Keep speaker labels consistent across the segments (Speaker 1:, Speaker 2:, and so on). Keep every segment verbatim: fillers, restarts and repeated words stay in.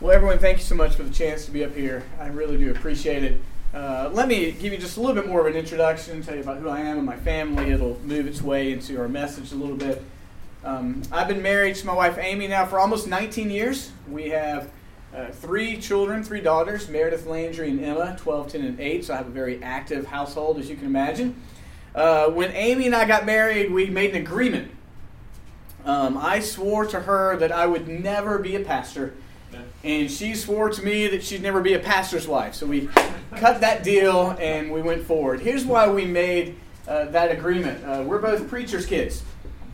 Speaker 1: Well, everyone, thank you so much for the chance to be up here. I really do appreciate it. Uh, let me give you just a little bit more of an introduction, tell you about who I am and my family. It'll move its way into our message a little bit. Um, I've been married to my wife Amy now for almost nineteen years. We have uh, three children, three daughters, Meredith, Landry, and Emma, twelve, ten, and eight, so I have a very active household, as you can imagine. Uh, when Amy and I got married, we made an agreement. Um, I swore to her that I would never be a pastor, and she swore to me that she'd never be a pastor's wife. So we cut that deal and we went forward. Here's why we made uh, that agreement. Uh, we're both preacher's kids.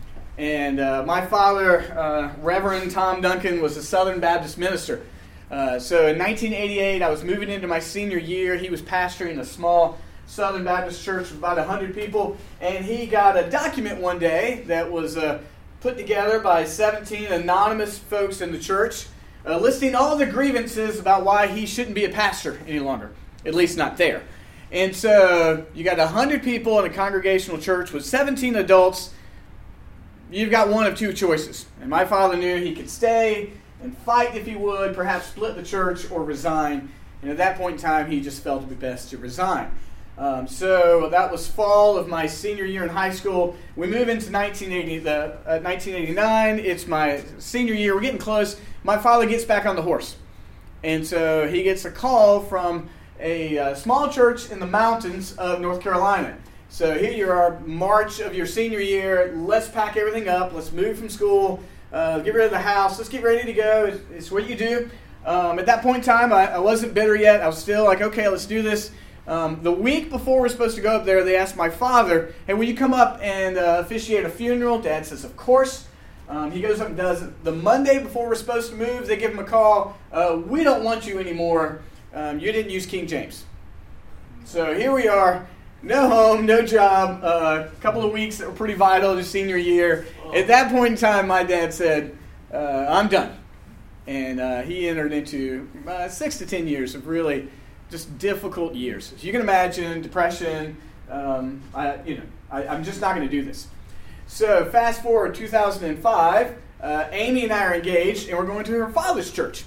Speaker 1: And uh, my father, uh, Reverend Tom Duncan, was a Southern Baptist minister. Uh, so in nineteen eighty-eight, I was moving into my senior year. He was pastoring a small Southern Baptist church of about one hundred people. And he got a document one day that was uh, put together by seventeen anonymous folks in the church, Uh, listing all the grievances about why he shouldn't be a pastor any longer, at least not there. And so you got one hundred people in a congregational church with seventeen adults. You've got one of two choices. And my father knew he could stay and fight if he would, perhaps split the church or resign. And at that point in time, he just felt it would be best to resign. Um, so that was fall of my senior year in high school. We move into nineteen eighty, the, uh, nineteen eighty-nine. It's my senior year. We're getting close. My father gets back on the horse. And so he gets a call from a uh, small church in the mountains of North Carolina. So here you are, March of your senior year. Let's pack everything up. Let's move from school. Uh, get rid of the house. Let's get ready to go. It's, it's what you do. Um, at that point in time, I, I wasn't bitter yet. I was still like, okay, let's do this. Um, the week before we're supposed to go up there, they asked my father, hey, will you come up and uh, officiate a funeral? Dad says, of course. Um, he goes up and does it. The Monday before we're supposed to move, they give him a call. Uh, we don't want you anymore. Um, you didn't use King James. So here we are, no home, no job, a uh, couple of weeks that were pretty vital to senior year. At that point in time, my dad said, uh, I'm done. And uh, he entered into uh, six to ten years of really just difficult years. As you can imagine, depression, um, I, you know, I, I'm just not going to do this. So fast forward two thousand five, uh, Amy and I are engaged, and we're going to her father's church.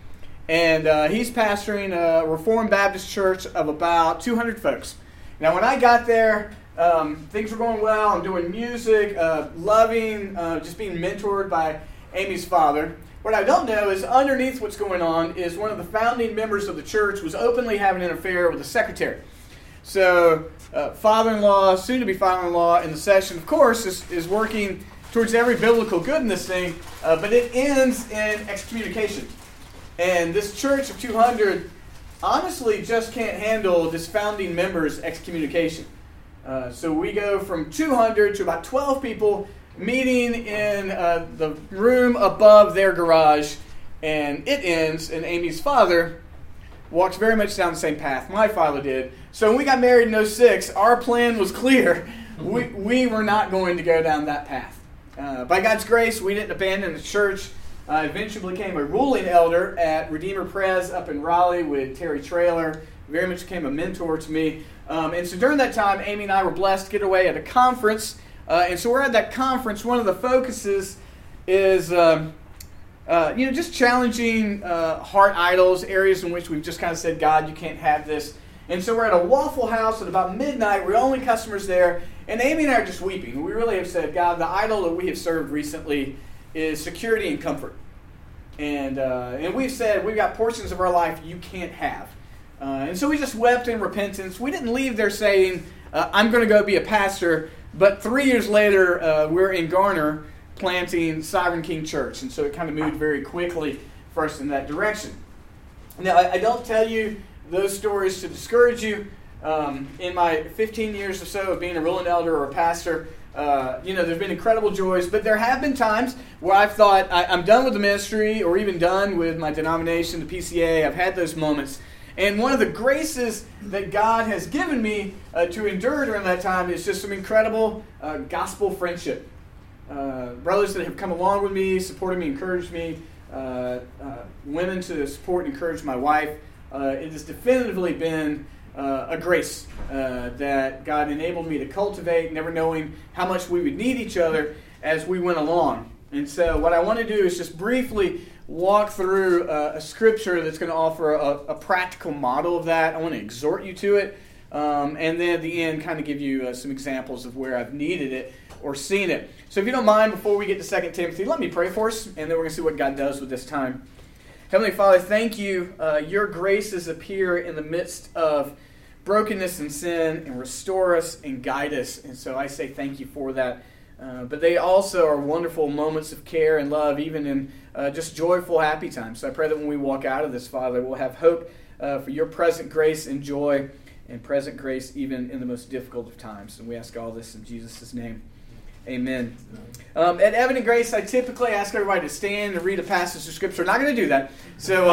Speaker 1: And uh, he's pastoring a Reformed Baptist church of about two hundred folks. Now when I got there, um, things were going well. I'm doing music, uh, loving, uh, just being mentored by Amy's father. What I don't know is underneath what's going on is one of the founding members of the church was openly having an affair with the secretary. So uh, father-in-law, soon-to-be father-in-law in the session, of course, is, is working towards every biblical good in this thing, uh, but it ends in excommunication. And this church of two hundred honestly just can't handle this founding member's excommunication. Uh, so we go from two hundred to about twelve people meeting in uh, the room above their garage, and it ends, and Amy's father walked very much down the same path my father did. So when we got married in oh six, our plan was clear. We, we were not going to go down that path. Uh, by God's grace, we didn't abandon the church. I eventually became a ruling elder at Redeemer Pres up in Raleigh with Terry Traylor. Very much became a mentor to me. Um, and so during that time, Amy and I were blessed to get away at a conference. Uh, and so we're at that conference. One of the focuses is... Um, Uh, you know, just challenging uh, heart idols, areas in which we've just kind of said, God, you can't have this. And so we're at a Waffle House at about midnight. We're the only customers there. And Amy and I are just weeping. We really have said, God, the idol that we have served recently is security and comfort. And uh, and we've said, we've got portions of our life you can't have. Uh, and so we just wept in repentance. We didn't leave there saying, uh, I'm going to go be a pastor. But three years later, uh, we're in Garner, planting Sovereign King Church. And so it kind of moved very quickly for us in that direction. Now, I, I don't tell you those stories to discourage you. Um, in my fifteen years or so of being a ruling elder or a pastor, uh, you know, there's been incredible joys, but there have been times where I've thought, I, I'm done with the ministry or even done with my denomination, the P C A. I've had those moments. And one of the graces that God has given me uh, to endure during that time is just some incredible uh, gospel friendship. Uh, brothers that have come along with me, supported me, encouraged me, uh, uh, women to support and encourage my wife. Uh, it has definitively been uh, a grace uh, that God enabled me to cultivate, never knowing how much we would need each other as we went along. And so what I want to do is just briefly walk through uh, a scripture that's going to offer a, a practical model of that. I want to exhort you to it. Um, and then at the end, kind of give you uh, some examples of where I've needed it or seen it. So if you don't mind, before we get to Second Timothy, let me pray for us, and then we're going to see what God does with this time. Heavenly Father, thank you. Uh, your graces appear in the midst of brokenness and sin and restore us and guide us. And so I say thank you for that. Uh, but they also are wonderful moments of care and love, even in uh, just joyful, happy times. So I pray that when we walk out of this, Father, we'll have hope uh, for your present grace and joy and present grace even in the most difficult of times. And we ask all this in Jesus' name. Amen. Um, at Evident Grace, I typically ask everybody to stand and read a passage of Scripture. I'm not going to do that. So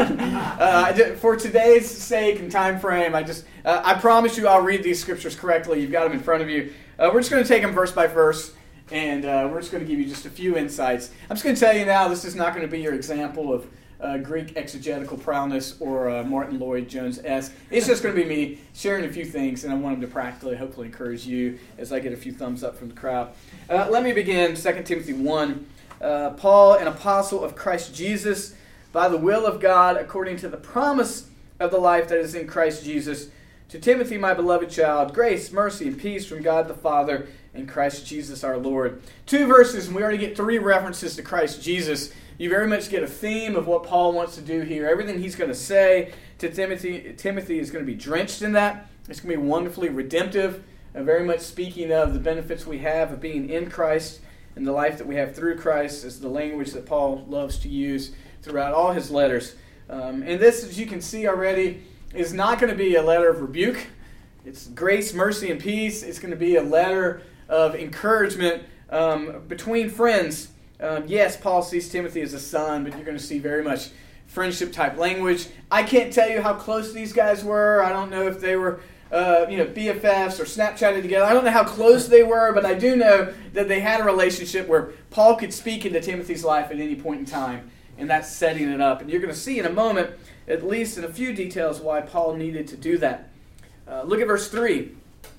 Speaker 1: uh, uh, for today's sake and time frame, I just uh, I promise you I'll read these Scriptures correctly. You've got them in front of you. Uh, we're just going to take them verse by verse, and uh, we're just going to give you just a few insights. I'm just going to tell you now, this is not going to be your example of Uh, Greek exegetical prowess or uh, Martin Lloyd-Jones-esque. It's just going to be me sharing a few things, and I want them to practically, hopefully, encourage you as I get a few thumbs up from the crowd. Uh, let me begin, Second Timothy one. Uh, Paul, an apostle of Christ Jesus, by the will of God, according to the promise of the life that is in Christ Jesus, to Timothy, my beloved child, grace, mercy, and peace from God the Father and Christ Jesus our Lord. Two verses, and we already get three references to Christ Jesus. You very much get a theme of what Paul wants to do here. Everything he's going to say to Timothy, Timothy is going to be drenched in that. It's going to be wonderfully redemptive, and very much speaking of the benefits we have of being in Christ and the life that we have through Christ is the language that Paul loves to use throughout all his letters. Um, and this, as you can see already, is not going to be a letter of rebuke. It's grace, mercy, and peace. It's going to be a letter of encouragement um, between friends. Um, yes, Paul sees Timothy as a son, but you're going to see very much friendship-type language. I can't tell you how close these guys were. I don't know if they were uh, you know, B F Fs or Snapchatted together. I don't know how close they were, but I do know that they had a relationship where Paul could speak into Timothy's life at any point in time, and that's setting it up. And you're going to see in a moment, at least in a few details, why Paul needed to do that. Uh, look at verse three.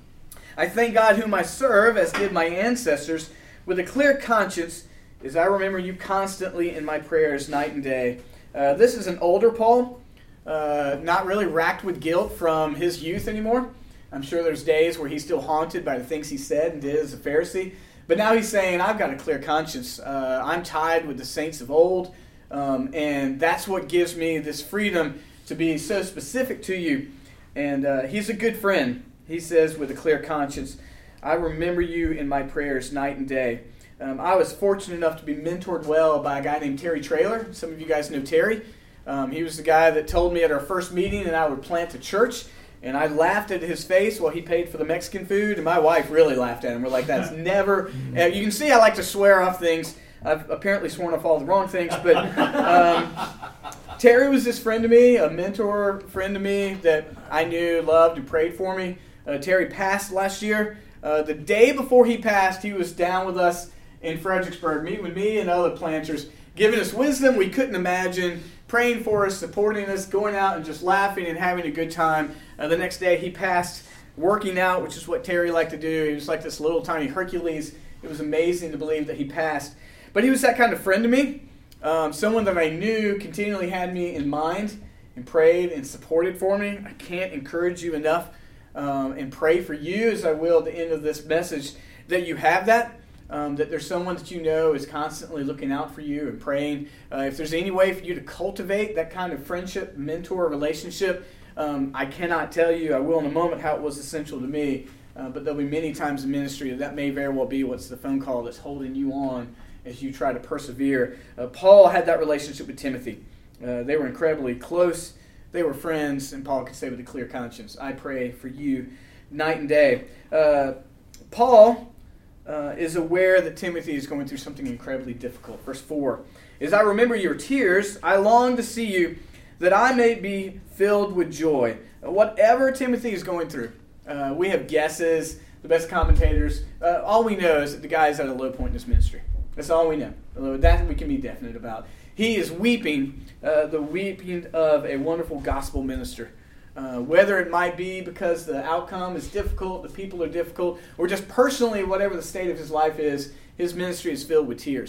Speaker 1: I thank God whom I serve, as did my ancestors, with a clear conscience, as I remember you constantly in my prayers night and day. Uh, this is an older Paul, uh, not really racked with guilt from his youth anymore. I'm sure there's days where he's still haunted by the things he said and did as a Pharisee. But now he's saying, I've got a clear conscience. Uh, I'm tied with the saints of old, um, and that's what gives me this freedom to be so specific to you. And uh, he's a good friend. He says with a clear conscience, I remember you in my prayers night and day. Um, I was fortunate enough to be mentored well by a guy named Terry Traylor. Some of you guys know Terry. Um, he was the guy that told me at our first meeting that I would plant a church, and I laughed at his face while he paid for the Mexican food, and my wife really laughed at him. We're like, that's never... Uh, you can see I like to swear off things. I've apparently sworn off all the wrong things, but um, Terry was this friend to me, a mentor friend to me that I knew, loved, and prayed for me. Uh, Terry passed last year. Uh, the day before he passed, he was down with us in Fredericksburg, meeting with me and other planters, giving us wisdom we couldn't imagine, praying for us, supporting us, going out and just laughing and having a good time. Uh, the next day he passed working out, which is what Terry liked to do. He was like this little tiny Hercules. It was amazing to believe that he passed. But he was that kind of friend to me, um, someone that I knew continually had me in mind and prayed and supported for me. I can't encourage you enough um, and pray for you, as I will at the end of this message, that you have that. Um, that there's someone that you know is constantly looking out for you and praying. Uh, if there's any way for you to cultivate that kind of friendship, mentor, relationship, um, I cannot tell you, I will in a moment, how it was essential to me. Uh, but there'll be many times in ministry that that may very well be what's the phone call that's holding you on as you try to persevere. Uh, Paul had that relationship with Timothy. Uh, they were incredibly close. They were friends, and Paul could say with a clear conscience, I pray for you night and day. Uh, Paul... Uh, is aware that Timothy is going through something incredibly difficult. Verse four, as I remember your tears, I long to see you, that I may be filled with joy. Uh, whatever Timothy is going through, uh, we have guesses, the best commentators. Uh, all we know is that the guy is at a low point in his ministry. That's all we know. That we can be definite about. He is weeping, uh, the weeping of a wonderful gospel minister. Uh, whether it might be because the outcome is difficult, the people are difficult, or just personally, whatever the state of his life is, his ministry is filled with tears.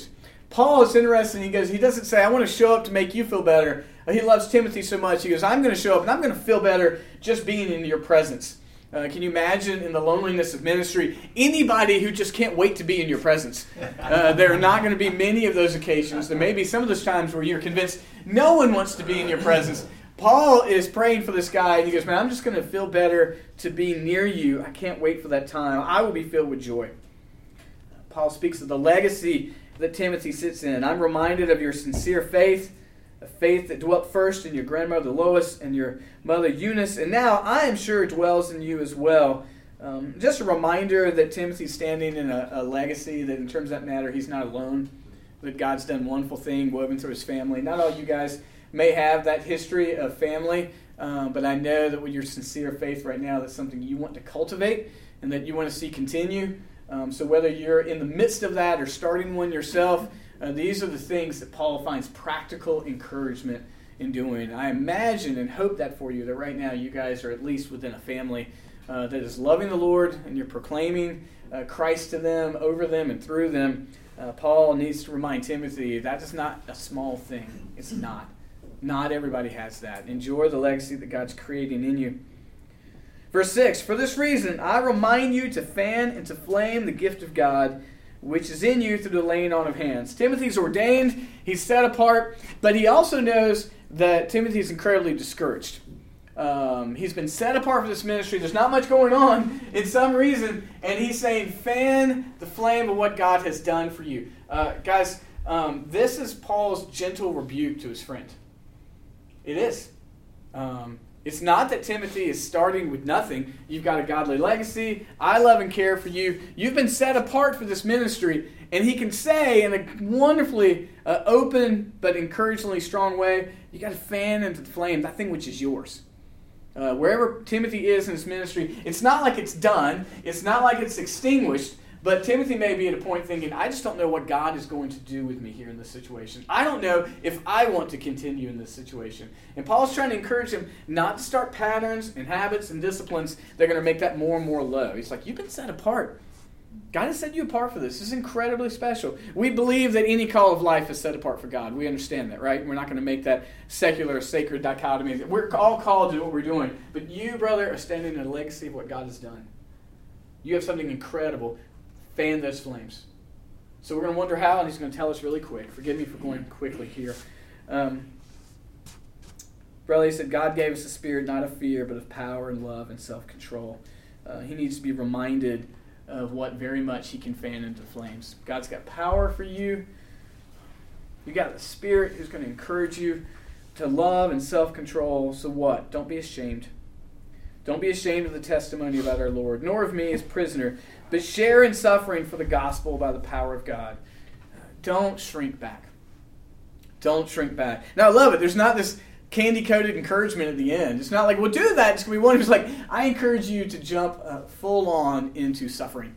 Speaker 1: Paul is interesting. He goes, he doesn't say, I want to show up to make you feel better. He loves Timothy so much. He goes, I'm going to show up and I'm going to feel better just being in your presence. Uh, can you imagine in the loneliness of ministry, anybody who just can't wait to be in your presence? Uh, there are not going to be many of those occasions. There may be some of those times where you're convinced no one wants to be in your presence. Paul is praying for this guy, and he goes, man, I'm just going to feel better to be near you. I can't wait for that time. I will be filled with joy. Paul speaks of the legacy that Timothy sits in. I'm reminded of your sincere faith, a faith that dwelt first in your grandmother Lois and your mother Eunice, and now I am sure dwells in you as well. Um, just a reminder that Timothy's standing in a, a legacy that in terms of that matter, he's not alone, that God's done wonderful thing woven through his family. Not all you guys may have that history of family, um, but I know that with your sincere faith right now, that's something you want to cultivate and that you want to see continue. Um, so whether you're in the midst of that or starting one yourself, Uh, these are the things that Paul finds practical encouragement in doing. I imagine and hope that for you, that right now you guys are at least within a family uh, that is loving the Lord and you're proclaiming uh, Christ to them, over them, and through them. Uh, Paul needs to remind Timothy that is not a small thing. It's not. Not everybody has that. Enjoy the legacy that God's creating in you. Verse six, for this reason I remind you to fan and to flame the gift of God which is in you through the laying on of hands. Timothy's ordained, he's set apart, but he also knows that Timothy's incredibly discouraged. Um, he's been set apart for this ministry. There's not much going on in some reason, and he's saying, fan the flame of what God has done for you. Uh, guys, um, this is Paul's gentle rebuke to his friend. It is. Um, It's not that Timothy is starting with nothing. You've got a godly legacy. I love and care for you. You've been set apart for this ministry. And he can say in a wonderfully uh, open but encouragingly strong way, you got to fan into the flame that thing which is yours. Uh, wherever Timothy is in his ministry, it's not like it's done. It's not like it's extinguished. But Timothy may be at a point thinking, I just don't know what God is going to do with me here in this situation. I don't know if I want to continue in this situation. And Paul's trying to encourage him not to start patterns and habits and disciplines that are going to make that more and more low. He's like, you've been set apart. God has set you apart for this. This is incredibly special. We believe that any call of life is set apart for God. We understand that, right? We're not going to make that secular, sacred dichotomy. We're all called to do what we're doing. But you, brother, are standing in the legacy of what God has done. You have something incredible. Fan those flames. So we're going to wonder how, and he's going to tell us really quick. Forgive me for going quickly here. Um, brother, he said, God gave us a spirit not of fear, but of power and love and self-control. Uh, he needs to be reminded of what very much he can fan into flames. God's got power for you. You got the Spirit who's going to encourage you to love and self-control. So what? Don't be ashamed. Don't be ashamed of the testimony about our Lord, nor of me as prisoner, but share in suffering for the gospel by the power of God. Don't shrink back. Don't shrink back. Now, I love it. There's not this candy-coated encouragement at the end. It's not like, well, do that. It's going to be one who's like, I encourage you to jump uh, full-on into suffering.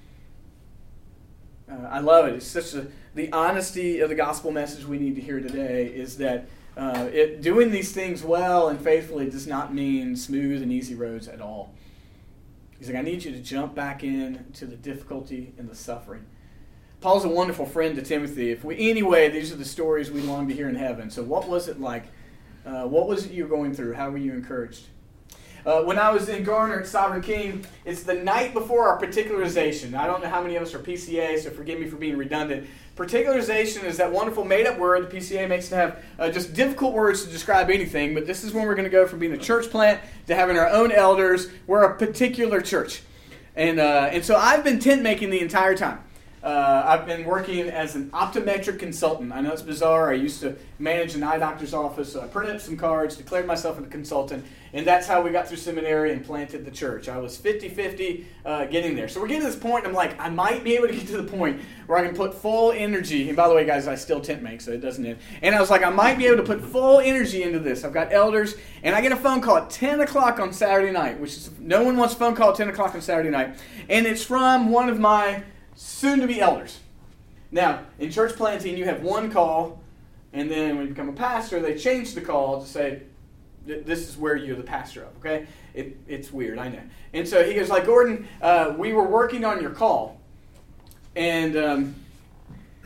Speaker 1: Uh, I love it. It's such a, the honesty of the gospel message we need to hear today is that uh, it, doing these things well and faithfully does not mean smooth and easy roads at all. He's like, I need you to jump back in to the difficulty and the suffering. Paul's a wonderful friend to Timothy. If we, anyway, these are the stories we long to hear in heaven. So what was it like? Uh, what was it you were going through? How were you encouraged? Uh, when I was in Garner at Sovereign King, it's the night before our particularization. I don't know how many of us are P C A, so forgive me for being redundant. Particularization is that wonderful made-up word the P C A makes to have uh, just difficult words to describe anything, but this is when we're going to go from being a church plant to having our own elders. We're a particular church. And, uh, and so I've been tent making the entire time. Uh, I've been working as an optometric consultant. I know it's bizarre. I used to manage an eye doctor's office, so I printed up some cards, declared myself a consultant, and that's how we got through seminary and planted the church. I was fifty-fifty uh, getting there. So we're getting to this point, and I'm like, I might be able to get to the point where I can put full energy, and by the way, guys, I still tent make, so it doesn't end. And I was like, I might be able to put full energy into this. I've got elders, and I get a phone call at ten o'clock on Saturday night, which is, no one wants a phone call at ten o'clock on Saturday night, and it's from one of my soon-to-be elders. Now, in church planting, you have one call, and then when you become a pastor, they change the call to say, this is where you're the pastor of, okay? It, it's weird, I know. And so he goes like, Gordon, uh, we were working on your call, and um,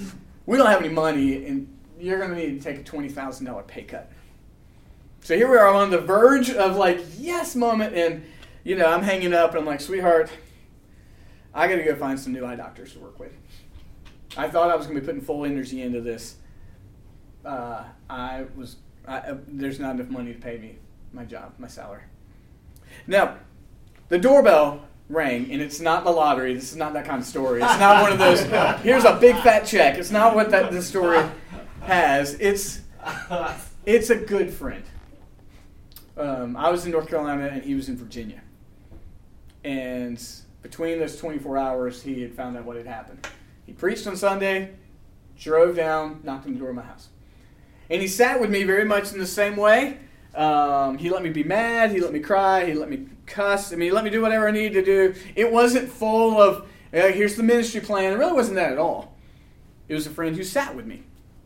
Speaker 1: we don't have any money, and you're going to need to take a twenty thousand dollars pay cut. So here we are on the verge of like, yes moment, and, you know, I'm hanging up, and I'm like, sweetheart, I got to go find some new eye doctors to work with. I thought I was going to be putting full energy into this. Uh, I was, I, uh, there's not enough money to pay me my job, my salary. Now, the doorbell rang, and it's not the lottery. This is not that kind of story. It's not one of those, here's a big fat check. It's not what that this story has. It's, it's a good friend. Um, I was in North Carolina, and he was in Virginia. And between those twenty-four hours, he had found out what had happened. He preached on Sunday, drove down, knocked on the door of my house. And he sat with me very much in the same way. Um, he let me be mad. He let me cry. He let me cuss. I mean, he let me do whatever I needed to do. It wasn't full of, uh, here's the ministry plan. It really wasn't that at all. It was a friend who sat with me.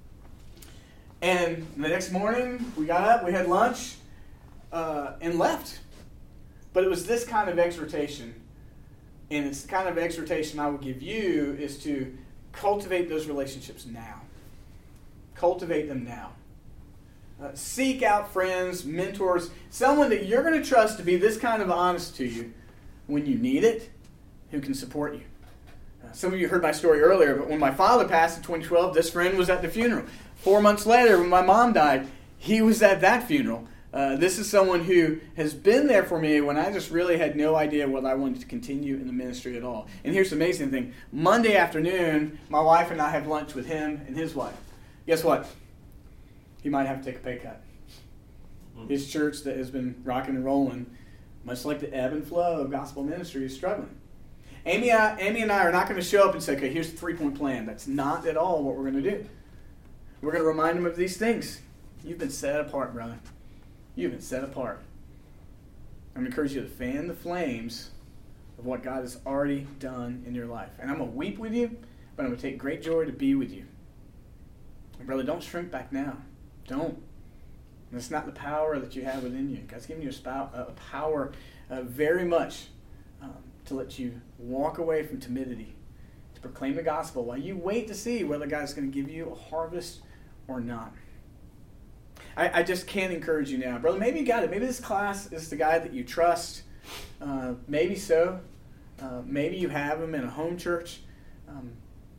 Speaker 1: And the next morning, we got up, we had lunch, uh, and left. But it was this kind of exhortation. And it's the kind of exhortation I would give you is to cultivate those relationships now. Cultivate them now. Uh, seek out friends, mentors, someone that you're going to trust to be this kind of honest to you when you need it, who can support you. Uh, some of you heard my story earlier, but when my father passed in twenty twelve, this friend was at the funeral. Four months later, when my mom died, he was at that funeral. Uh, this is someone who has been there for me when I just really had no idea whether I wanted to continue in the ministry at all. And here's the amazing thing. Monday afternoon, my wife and I have lunch with him and his wife. Guess what? He might have to take a pay cut. His church that has been rocking and rolling, much like the ebb and flow of gospel ministry, is struggling. Amy, I, Amy and I are not going to show up and say, okay, here's the three-point plan. That's not at all what we're going to do. We're going to remind him of these things. You've been set apart, brother. You've been set apart. I'm going to encourage you to fan the flames of what God has already done in your life. And I'm going to weep with you, but I'm going to take great joy to be with you. And brother, don't shrink back now. Don't. That's not the power that you have within you. God's given you a, spout, a power uh, very much um, to let you walk away from timidity, to proclaim the gospel while you wait to see whether God's going to give you a harvest or not. I, I just can't encourage you now. Brother, maybe you got it. Maybe this class is the guy that you trust. Uh, maybe so. Uh, maybe you have him in a home church. Um,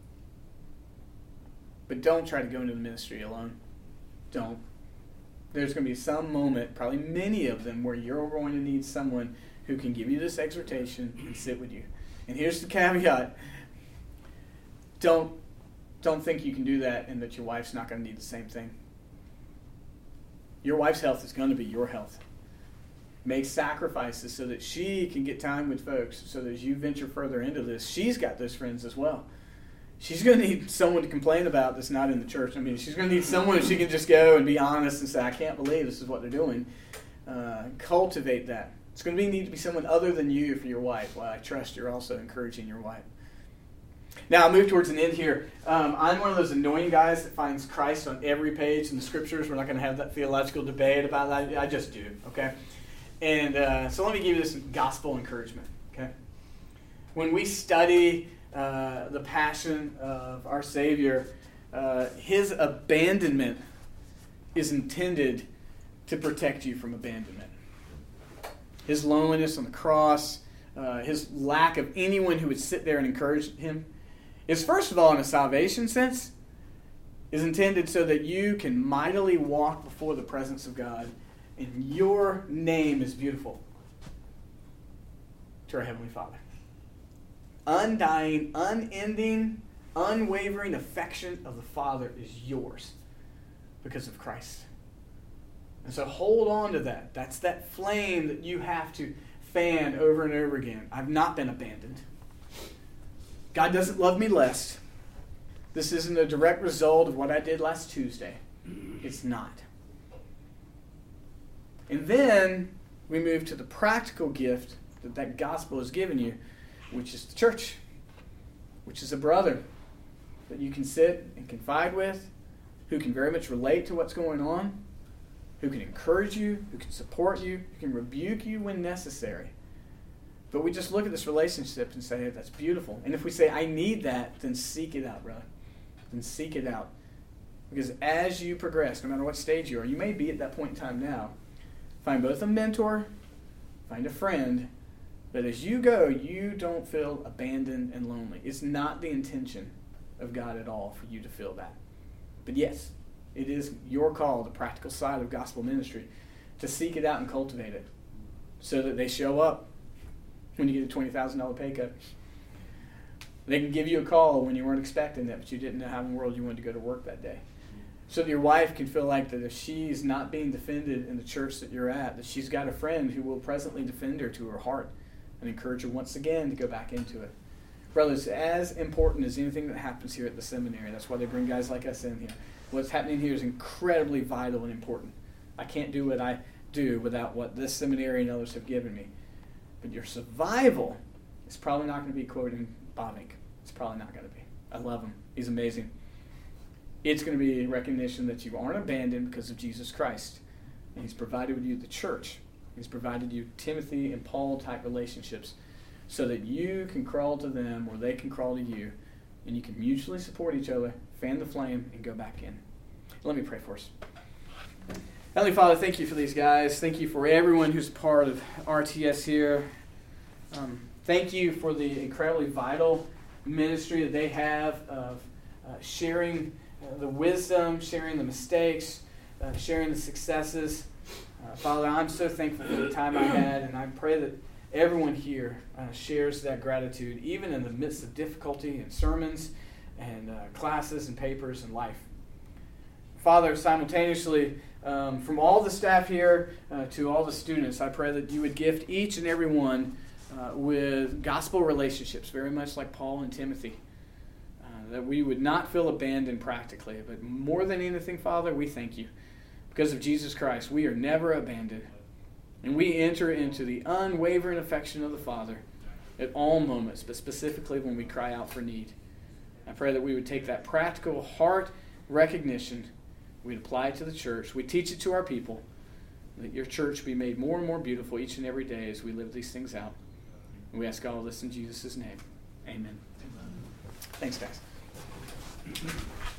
Speaker 1: but don't try to go into the ministry alone. Don't. There's going to be some moment, probably many of them, where you're going to need someone who can give you this exhortation and sit with you. And here's the caveat. Don't, don't think you can do that and that your wife's not going to need the same thing. Your wife's health is going to be your health. Make sacrifices so that she can get time with folks, so that as you venture further into this, she's got those friends as well. She's going to need someone to complain about that's not in the church. I mean, she's going to need someone she can just go and be honest and say, I can't believe this is what they're doing. Uh, cultivate that. It's going to be, need to be someone other than you for your wife. Well, I trust you're also encouraging your wife. Now, I'll move towards an end here. Um, I'm one of those annoying guys that finds Christ on every page in the Scriptures. We're not going to have that theological debate about that. I just do, okay? And uh, so let me give you this gospel encouragement, okay? When we study uh, the passion of our Savior, uh, his abandonment is intended to protect you from abandonment. His loneliness on the cross, uh, his lack of anyone who would sit there and encourage him, is first of all, in a salvation sense, is intended so that you can mightily walk before the presence of God and your name is beautiful to our Heavenly Father. Undying, unending, unwavering affection of the Father is yours because of Christ. And so hold on to that. That's that flame that you have to fan over and over again. I've not been abandoned. God doesn't love me less. This isn't a direct result of what I did last Tuesday. It's not. And then we move to the practical gift that that gospel has given you, which is the church, which is a brother that you can sit and confide with, who can very much relate to what's going on, who can encourage you, who can support you, who can rebuke you when necessary. But we just look at this relationship and say, that's beautiful. And if we say, I need that, then seek it out, brother. then seek it out. Because as you progress, no matter what stage you are, you may be at that point in time now, find both a mentor, find a friend, but as you go, you don't feel abandoned and lonely. It's not the intention of God at all for you to feel that. But yes, it is your call, the practical side of gospel ministry, to seek it out and cultivate it so that they show up when you get a twenty thousand dollars pay cut. They can give you a call when you weren't expecting it, but you didn't know how in the world you wanted to go to work that day. So that your wife can feel like that if she's not being defended in the church that you're at, that she's got a friend who will presently defend her to her heart and encourage her once again to go back into it. Brothers, as important as anything that happens here at the seminary, that's why they bring guys like us in here. What's happening here is incredibly vital and important. I can't do what I do without what this seminary and others have given me. But your survival is probably not going to be quoting Bavinck. It's probably not going to be. I love him. He's amazing. It's going to be a recognition that you aren't abandoned because of Jesus Christ. And he's provided you the church. He's provided you Timothy and Paul type relationships so that you can crawl to them or they can crawl to you, and you can mutually support each other, fan the flame, and go back in. Let me pray for us. Heavenly Father, thank you for these guys. Thank you for everyone who's part of R T S here. Um, thank you for the incredibly vital ministry that they have of uh, sharing uh, the wisdom, sharing the mistakes, uh, sharing the successes. Uh, Father, I'm so thankful for the time I had, and I pray that everyone here uh, shares that gratitude, even in the midst of difficulty and sermons and uh, classes and papers and life. Father, simultaneously, um, from all the staff here uh, to all the students, I pray that you would gift each and every one uh, with gospel relationships, very much like Paul and Timothy, uh, that we would not feel abandoned practically. But more than anything, Father, we thank you. Because of Jesus Christ, we are never abandoned. And we enter into the unwavering affection of the Father at all moments, but specifically when we cry out for need. I pray that we would take that practical heart recognition, we'd apply it to the church, we teach it to our people, that your church be made more and more beautiful each and every day as we live these things out. And we ask all of this in Jesus' name. Amen. Amen. Thanks, guys.